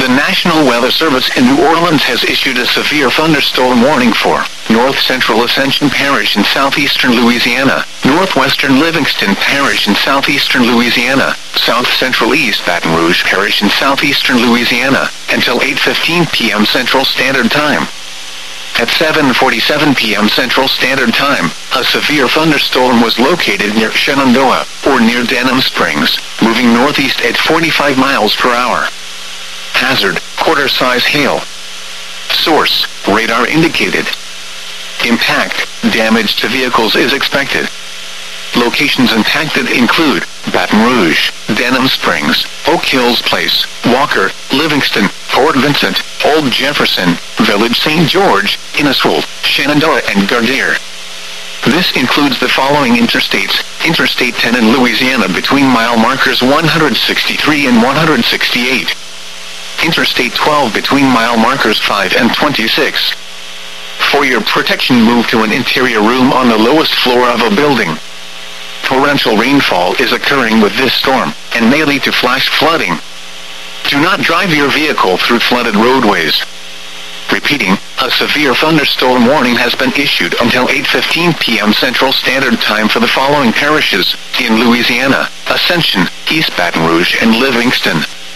The National Weather Service in New Orleans has issued a severe thunderstorm warning for North Central Ascension Parish in southeastern Louisiana, Northwestern Livingston Parish in southeastern Louisiana, South Central East Baton Rouge Parish in southeastern Louisiana, until 8:15 p.m. Central Standard Time. At 7:47 p.m. Central Standard Time, a severe thunderstorm was located near Shenandoah, or near Denham Springs, moving northeast at 45 miles per hour. Hazard, quarter-size hail. Source, radar indicated. Impact, damage to vehicles is expected. Locations impacted include Baton Rouge, Denham Springs, Oak Hills Place, Walker, Livingston, Fort Vincent, Old Jefferson, Village St. George, Innisful, Shenandoah and Gardere. This includes the following interstates: Interstate 10 in Louisiana between mile markers 163 and 168. Interstate 12 between mile markers 5 and 26. For your protection, move to an interior room on the lowest floor of a building. Torrential rainfall is occurring with this storm, and may lead to flash flooding. Do not drive your vehicle through flooded roadways. Repeating, a severe thunderstorm warning has been issued until 8:15 p.m. Central Standard Time for the following parishes in Louisiana: Ascension, East Baton Rouge and Livingston.